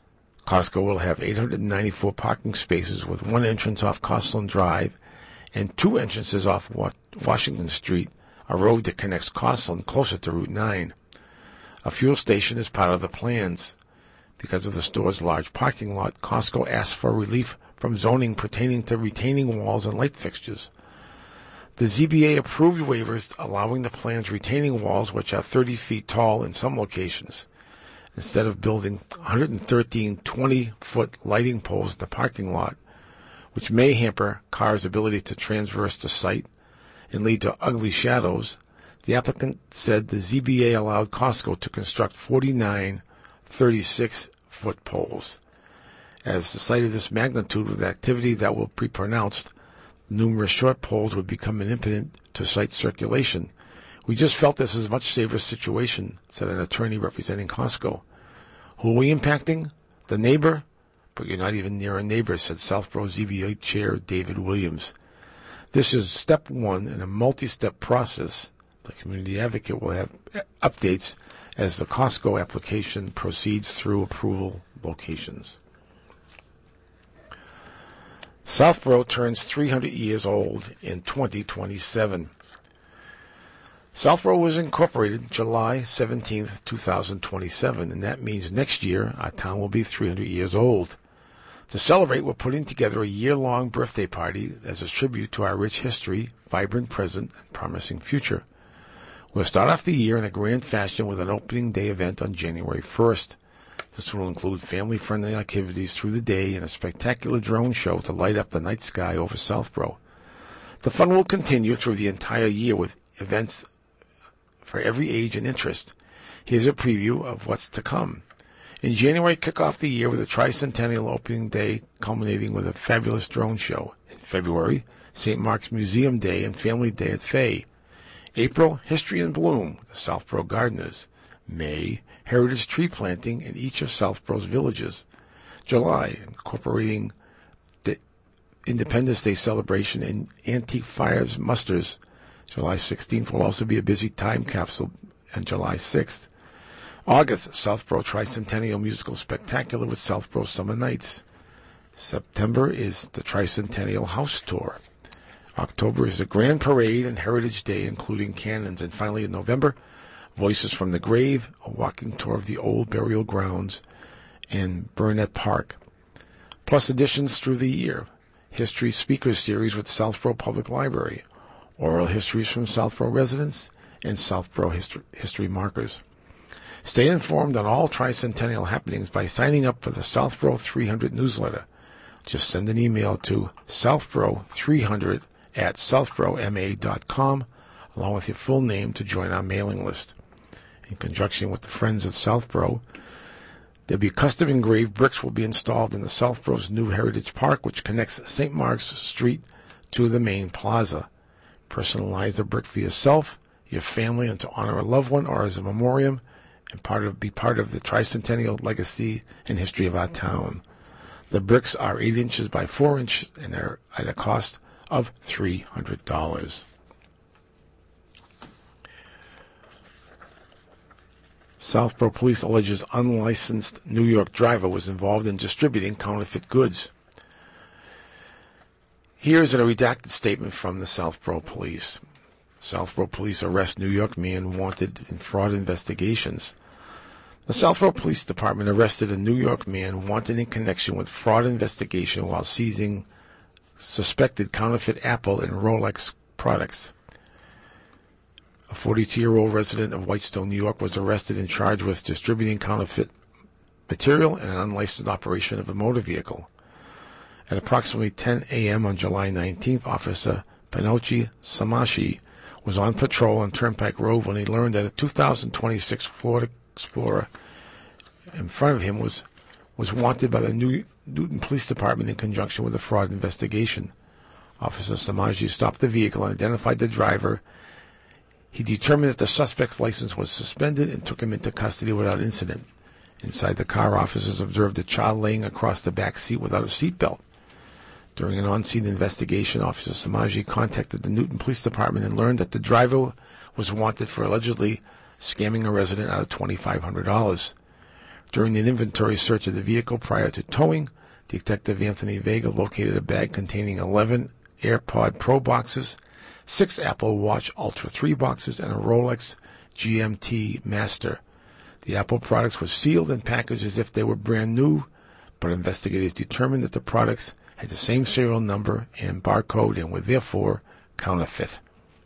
Costco will have eight hundred ninety-four parking spaces with one entrance off Costland Drive and two entrances off Washington Street, a road that connects Costland closer to Route nine. A fuel station is part of the plans. Because of the store's large parking lot, Costco asked for relief from zoning pertaining to retaining walls and light fixtures. The Z B A approved waivers allowing the plan's retaining walls, which are thirty feet tall in some locations, instead of building one hundred thirteen twenty-foot lighting poles in the parking lot, which may hamper cars' ability to traverse the site and lead to ugly shadows. The applicant said the Z B A allowed Costco to construct forty-nine thirty-six-foot poles. As the site of this magnitude with activity that will be pronounced, numerous short poles would become an impediment to site circulation. We just felt this is a much safer situation, said an attorney representing Costco. Who are we impacting? The neighbor? But you're not even near a neighbor, said Southborough Z B A Chair David Williams. This is step one in a multi-step process. The community advocate will have updates as the Costco application proceeds through approval locations. Southborough turns three hundred years old in twenty twenty-seven. Southborough was incorporated July seventeenth, twenty twenty-seven, and that means next year our town will be three hundred years old. To celebrate, we're putting together a year-long birthday party as a tribute to our rich history, vibrant present, and promising future. We'll start off the year in a grand fashion with an opening day event on January first. This will include family-friendly activities through the day and a spectacular drone show to light up the night sky over Southborough. The fun will continue through the entire year with events for every age and interest. Here's a preview of what's to come. In January, kick off the year with a tricentennial opening day culminating with a fabulous drone show. In February, Saint Mark's Museum Day and Family Day at Fay. April, History in Bloom with the Southborough Gardeners. May, Heritage Tree Planting in each of Southborough's villages. July, incorporating the Independence Day celebration and antique fires musters. July sixteenth will also be a busy time capsule, and July sixth. August, Southborough Tricentennial Musical Spectacular with Southborough Summer Nights. September is the Tricentennial House Tour. October is the Grand Parade and Heritage Day, including cannons. And finally, in November, Voices from the Grave, a walking tour of the old burial grounds, and Burnett Park. Plus additions through the year. History Speakers Series with Southborough Public Library. Oral histories from Southborough residents, and Southborough history, history markers. Stay informed on all tricentennial happenings by signing up for the Southborough three hundred newsletter. Just send an email to southborough three hundred at southborough m a dot com along with your full name to join our mailing list. In conjunction with the Friends of Southborough, there'll be custom engraved bricks will be installed in the Southborough's new Heritage Park, which connects Saint Mark's Street to the main plaza. Personalize the brick for yourself, your family, and to honor a loved one or as a memoriam, and part of be part of the tricentennial legacy and history of our town. The bricks are eight inches by four inches and are at a cost of three hundred dollars. Southborough Police alleges unlicensed New York driver was involved in distributing counterfeit goods. Here's a redacted statement from the Southborough Police. Southborough Police arrest New York man wanted in fraud investigations. The Southborough Police Department arrested a New York man wanted in connection with fraud investigation while seizing suspected counterfeit Apple and Rolex products. A forty-two-year-old resident of Whitestone, New York, was arrested and charged with distributing counterfeit material and an unlicensed operation of a motor vehicle. At approximately ten a.m. on July nineteenth, Officer Panochi Samashi was on patrol on Turnpike Road when he learned that a two thousand twenty-six Ford Explorer in front of him was, was wanted by the New, Newton Police Department in conjunction with a fraud investigation. Officer Samaji stopped the vehicle and identified the driver. He determined that the suspect's license was suspended and took him into custody without incident. Inside the car, officers observed a child laying across the back seat without a seatbelt. During an on-scene investigation, Officer Samaji contacted the Newton Police Department and learned that the driver was wanted for allegedly scamming a resident out of twenty-five hundred dollars. During an inventory search of the vehicle prior to towing, Detective Anthony Vega located a bag containing eleven AirPod Pro boxes, six Apple Watch Ultra three boxes, and a Rolex G M T Master. The Apple products were sealed and packaged as if they were brand new, but investigators determined that the products had the same serial number and barcode and were therefore counterfeit.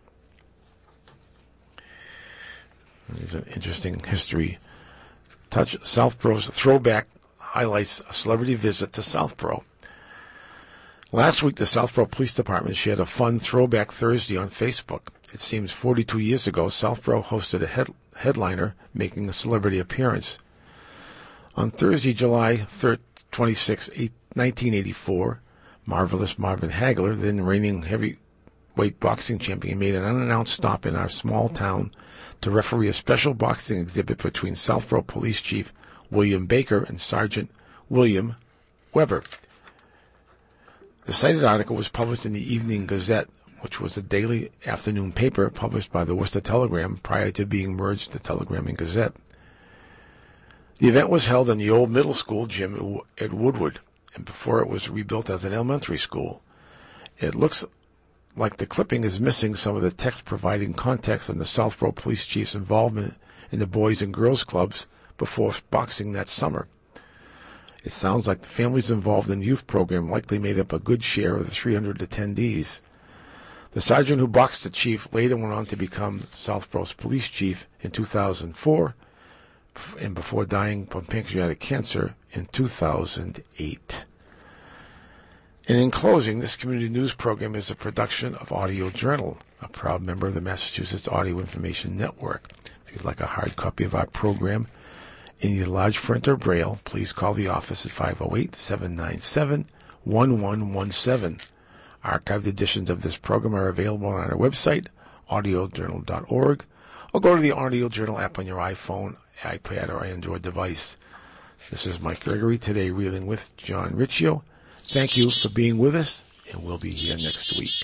There's an interesting history. Touch Southborough's throwback highlights a celebrity visit to Southborough. Last week, the Southborough Police Department shared a fun Throwback Thursday on Facebook. It seems forty-two years ago, Southborough hosted a head, headliner making a celebrity appearance. On Thursday, July twenty-sixth, nineteen eighty-four, Marvelous Marvin Hagler, then reigning heavyweight boxing champion, made an unannounced stop in our small town to referee a special boxing exhibit between Southborough Police Chief William Baker and Sergeant William Weber. The cited article was published in the Evening Gazette, which was a daily afternoon paper published by the Worcester Telegram prior to being merged to Telegram and Gazette. The event was held in the old middle school gym at Woodward, and before it was rebuilt as an elementary school. It looks like the clipping is missing some of the text providing context on the Southborough Police Chief's involvement in the Boys and Girls Clubs before boxing that summer. It sounds like the families involved in the youth program likely made up a good share of the three hundred attendees. The sergeant who boxed the chief later went on to become Southborough's police chief in two thousand four, and before dying from pancreatic cancer in two thousand eight. And in closing, this community news program is a production of Audio Journal, a proud member of the Massachusetts Audio Information Network. If you'd like a hard copy of our program in either large print or braille, please call the office at five oh eight, seven nine seven, one one one seven. Archived editions of this program are available on our website, audio journal dot org, or go to the Audio Journal app on your iPhone, iPad, or Android device. This is Mike Gregory, today reeling with John Riccio. Thank you for being with us, and we'll be here next week.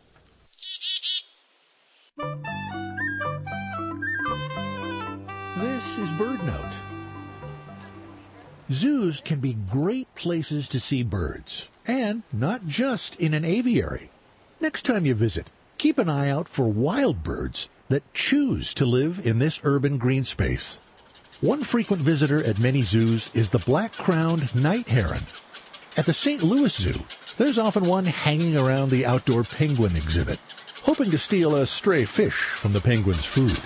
This is BirdNote. Zoos can be great places to see birds, and not just in an aviary. Next time you visit, keep an eye out for wild birds that choose to live in this urban green space. One frequent visitor at many zoos is the black-crowned night heron. At the Saint Louis Zoo, there's often one hanging around the outdoor penguin exhibit, hoping to steal a stray fish from the penguin's food.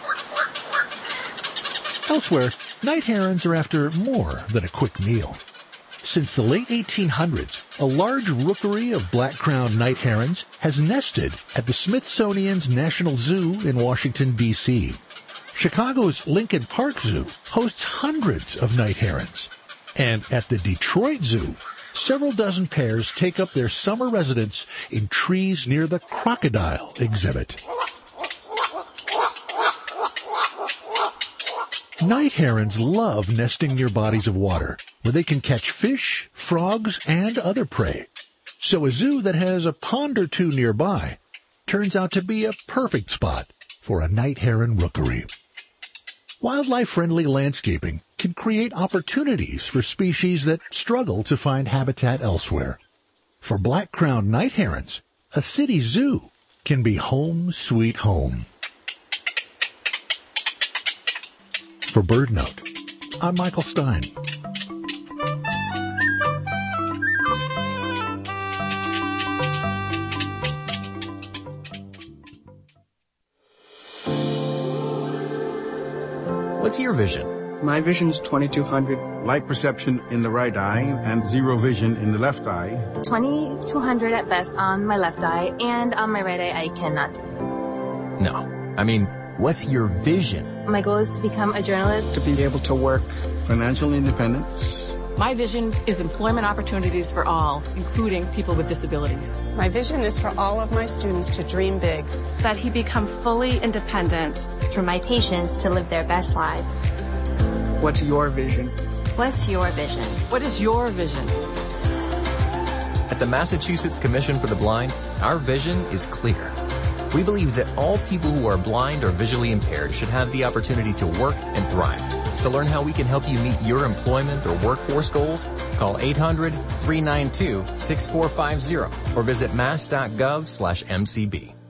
Elsewhere, night herons are after more than a quick meal. Since the late eighteen hundreds, a large rookery of black-crowned night herons has nested at the Smithsonian's National Zoo in Washington, D C Chicago's Lincoln Park Zoo hosts hundreds of night herons. And at the Detroit Zoo, several dozen pairs take up their summer residence in trees near the crocodile exhibit. Night herons love nesting near bodies of water, where they can catch fish, frogs, and other prey. So a zoo that has a pond or two nearby turns out to be a perfect spot for a night heron rookery. Wildlife-friendly landscaping can create opportunities for species that struggle to find habitat elsewhere. For black-crowned night herons, a city zoo can be home sweet home. For BirdNote, I'm Michael Stein. What's your vision? My vision's twenty-two hundred. Light perception in the right eye and zero vision in the left eye. twenty-two hundred at best on my left eye, and on my right eye I cannot. No. I mean, what's your vision? My goal is to become a journalist. To be able to work. Financial independence. My vision is employment opportunities for all, including people with disabilities. My vision is for all of my students to dream big. That he become fully independent. For my patients to live their best lives. What's your vision? What's your vision? What is your vision? At the Massachusetts Commission for the Blind, our vision is clear. We believe that all people who are blind or visually impaired should have the opportunity to work and thrive. To learn how we can help you meet your employment or workforce goals, call eight hundred, three nine two, six four five zero or visit mass dot gov slash M C B.